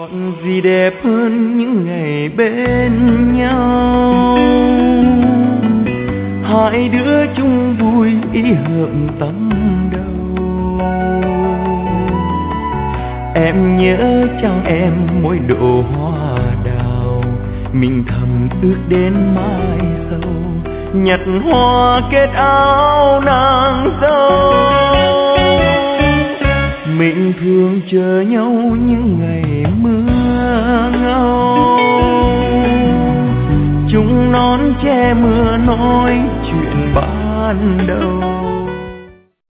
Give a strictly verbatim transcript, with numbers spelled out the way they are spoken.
còn gì đẹp hơn những ngày bên nhau, hai đứa chung vui ý hợp tâm đầu. Em nhớ chăng em mỗi độ hoa đào, mình thầm ước đến mai sau nhặt hoa kết áo nàng dâu. Mình thường chờ nhau những ngày mưa ngâu, chung nón che mưa nói chuyện ban đầu.